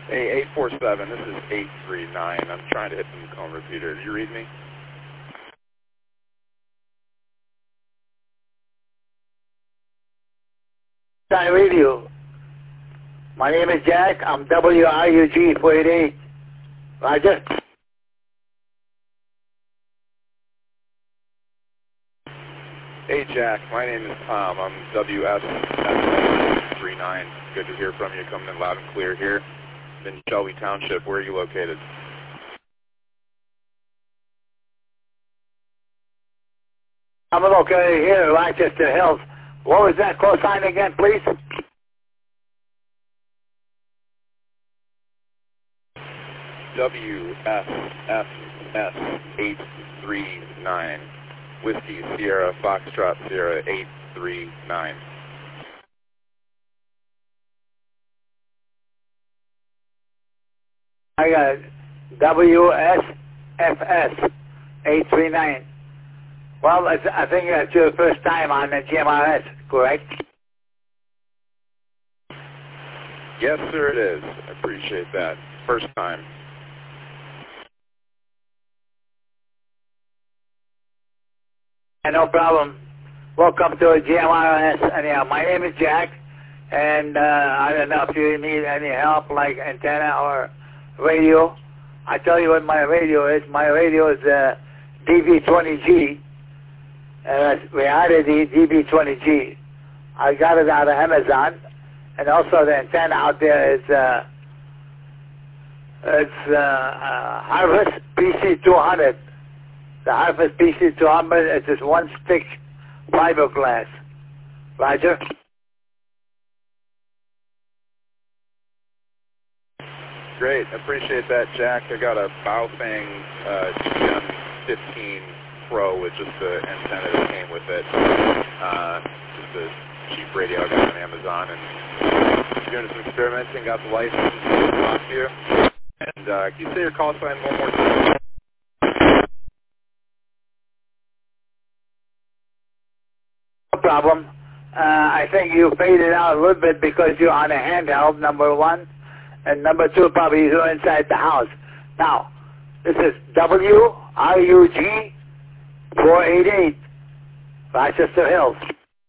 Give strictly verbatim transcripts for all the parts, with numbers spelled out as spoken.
Hey, eight four seven, this is eight three nine. I'm trying to hit the Macomb repeater. Did you read me? I read you. My name is Jack. I'm W R U G four eight eight. Roger. Hey, Jack. My name is Tom. I'm W S eight three nine. Good to hear from you. Coming in loud and clear here in Shelby Township. Where are you located? I'm located here in Rochester Hills. What was that call sign again, please? W S F S eight three nine. Whiskey Sierra Foxtrot Sierra eight three nine. I got it. W S F S eight three nine. Well, it's, I think that's your first time on the G M R S, correct? Yes, sir, it is. I appreciate that. First time. No problem. Welcome to G M R S. Anyhow, my name is Jack, and uh, I don't know if you need any help, like antenna or radio. I tell you what my radio is. My radio is uh, D B twenty G. Uh, reality D B twenty G. I got it out of Amazon, and also the antenna out there is uh, it's uh, uh, Harvest P C two hundred. The Harvest P C two hundred is just one stick fiberglass. Roger. Great, appreciate that, Jack. I got a Baofeng uh, G M fifteen Pro with just the antenna that came with it. Uh, just a cheap radio I got on Amazon, and doing some experimenting, got the license to talk to you. And uh, can you say your call sign one more time? No problem. Uh, I think you faded out a little bit because you're on a handheld, number one. And number two, probably you're inside the house. Now, this is W R U G four eight eight, Rochester Hills.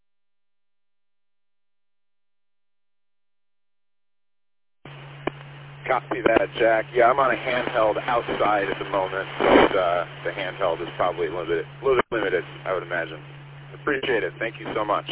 Copy that, Jack. Yeah, I'm on a handheld outside at the moment, but uh, the handheld is probably a little bit, a little bit limited, I would imagine. Appreciate it. Thank you so much.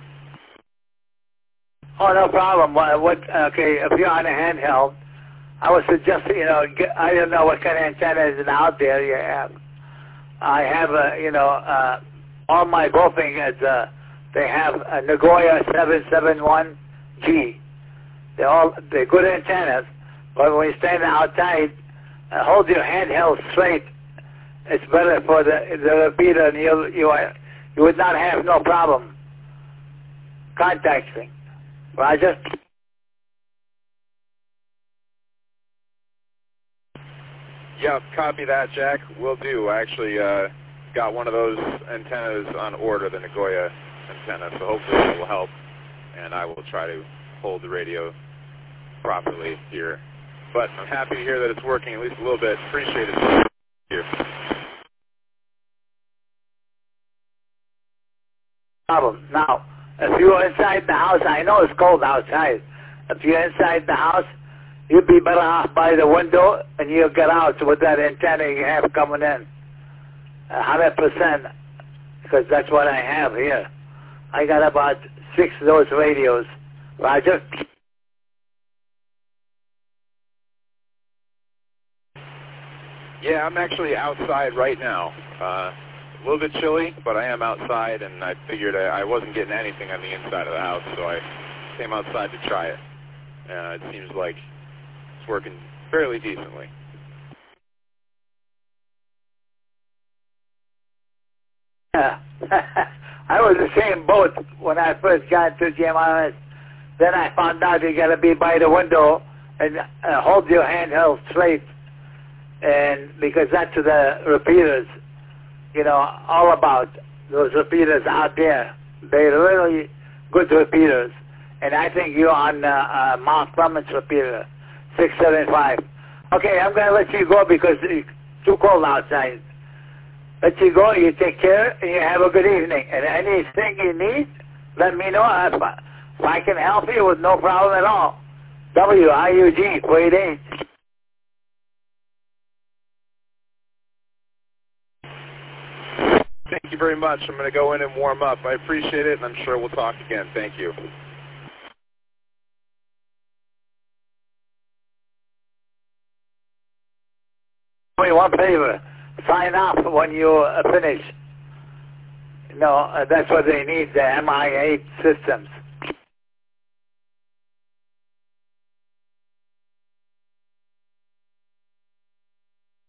Oh, no problem. What, what? Okay, if you're on a handheld, I would suggest, you know, get, I don't know what kind of antennas is out there you have. I have, a, you know, uh, all my Baofeng is, uh, they have a Nagoya seven seven one G. They're all, they're good antennas, but when you're standing outside, uh, hold your handheld straight. It's better for the, the repeater, and you, you, you would not have no problem contacting. Roger. Yeah, copy that, Jack. Will do. I actually uh, got one of those antennas on order, the Nagoya antenna, so hopefully that will help, and I will try to hold the radio properly here. But I'm happy to hear that it's working at least a little bit. Appreciate it. Here. Problem. Now, if you're inside the house, I know it's cold outside. If you're inside the house, you'd be better off by the window, and you'll get out with that antenna you have coming in. A hundred percent, because that's what I have here. I got about six of those radios. Roger. Yeah, I'm actually outside right now. Uh, a little bit chilly, but I am outside, and I figured I, I wasn't getting anything on the inside of the house, so I came outside to try it. Uh, it seems like it's working fairly decently. Yeah. I was the same boat when I first got to G M R S. Then I found out you got to be by the window and uh, hold your handheld straight, and because that's the repeaters, you know, all about those repeaters out there. They're really good repeaters, and I think you're on uh, uh, Mount Clemens repeater, six seven five. Okay, I'm going to let you go because it's too cold outside. Let you go, you take care, and you have a good evening. And anything you need, let me know. If I, if I can help you with no problem at all. W I U G, four eight eight. Thank you very much. I'm going to go in and warm up. I appreciate it, and I'm sure we'll talk again. Thank you. Me one favor. Sign off when you uh, finish. No, uh, that's what they need, the M I eight systems.